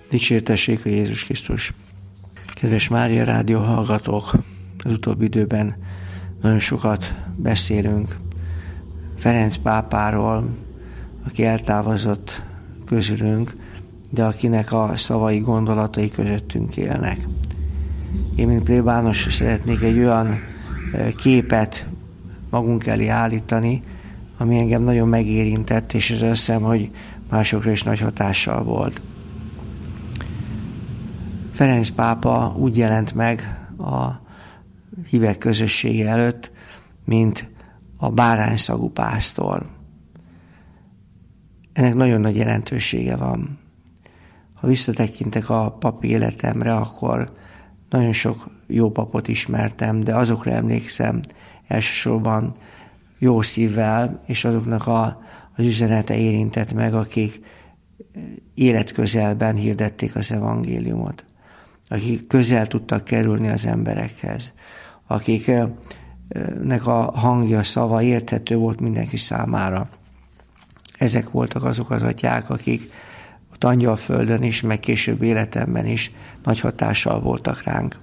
Dicsértessék a Jézus Krisztus! Kedves Mária Rádió hallgatók, az utóbbi időben nagyon sokat beszélünk Ferenc pápáról, aki eltávozott közülünk, de akinek a szavai, gondolatai közöttünk élnek. Én, mint plébános, szeretnék egy olyan képet magunk elé állítani, ami engem nagyon megérintett, és azt hiszem, hogy másokra is nagy hatással volt. Ferenc pápa úgy jelent meg a hívek közössége előtt, mint a bárányszagú pásztor. Ennek nagyon nagy jelentősége van. Ha visszatekintek a papi életemre, akkor nagyon sok jó papot ismertem, de azokra emlékszem elsősorban jó szívvel, és azoknak az üzenete érintett meg, akik életközelben hirdették az evangéliumot, akik közel tudtak kerülni az emberekhez, akiknek a hangja, szava érthető volt mindenki számára. Ezek voltak azok az atyák, akik ott Angyalföldön is, meg később életemben is nagy hatással voltak ránk.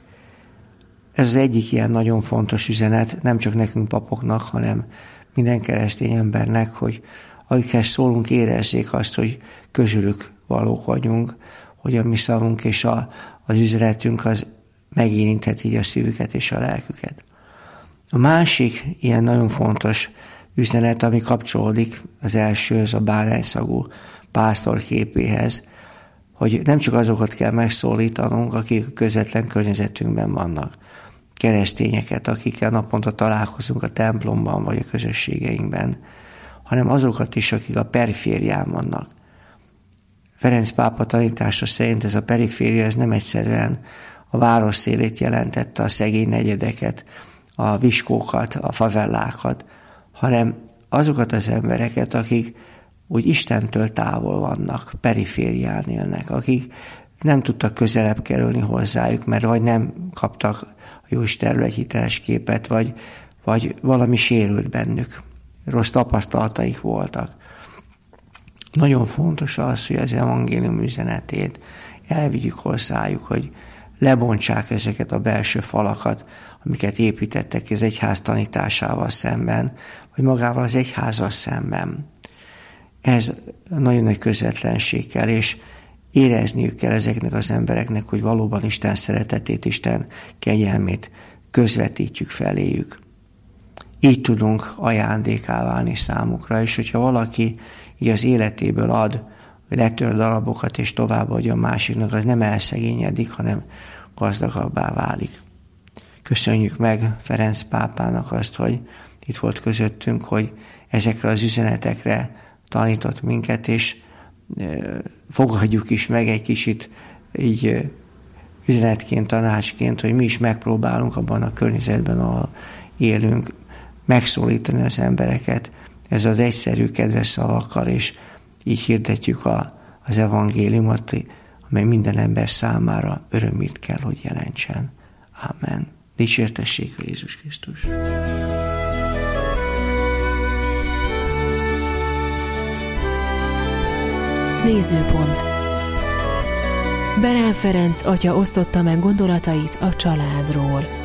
Ez az egyik ilyen nagyon fontos üzenet, nem csak nekünk papoknak, hanem minden keresztény embernek, hogy akikhez szólunk, érezzék azt, hogy közülük valók vagyunk, hogy a mi szavunk és az üzenetünk az megérintheti így a szívüket és a lelküket. A másik ilyen nagyon fontos üzenet, ami kapcsolódik az elsőhöz, a bárányszagú pásztor képéhez, hogy nem csak azokat kell megszólítanunk, akik a közvetlen környezetünkben vannak, keresztényeket, akikkel naponta találkozunk a templomban vagy a közösségeinkben, hanem azokat is, akik a periférián vannak. Ferenc pápa tanítása szerint ez a periféria, ez nem egyszerűen a város szélét jelentette, a szegény negyedeket, a viskókat, a favellákat, hanem azokat az embereket, akik úgy Istentől távol vannak, periférián élnek, akik nem tudtak közelebb kerülni hozzájuk, mert vagy nem kaptak a Jóistenről egy hiteles képet, vagy valami sérült bennük, rossz tapasztalataik voltak. Nagyon fontos az, hogy az evangélium üzenetét elvigyük hozzájuk, hogy lebontsák ezeket a belső falakat, amiket építettek az egyház tanításával szemben, vagy magával az egyházzal szemben. Ez nagyon nagy közvetlenség kell, és érezniük kell ezeknek az embereknek, hogy valóban Isten szeretetét, Isten kegyelmét közvetítjük feléjük. Így tudunk ajándékká válni számukra, és hogyha valaki így az életéből ad, hogy letör darabokat és továbbadja a másiknak, az nem elszegényedik, hanem gazdagabbá válik. Köszönjük meg Ferenc pápának azt, hogy itt volt közöttünk, hogy ezekre az üzenetekre tanított minket, és fogadjuk is meg egy kicsit így üzenetként, tanácsként, hogy mi is megpróbálunk abban a környezetben, ahol élünk, megszólítani az embereket ez az egyszerű, kedves szavakkal, és így hirdetjük az evangéliumot, amely minden ember számára örömét kell, hogy jelentsen. Amen. Dicsértessék a Jézus Krisztus! Nézőpont. Berán Ferenc atya osztotta meg gondolatait a családról.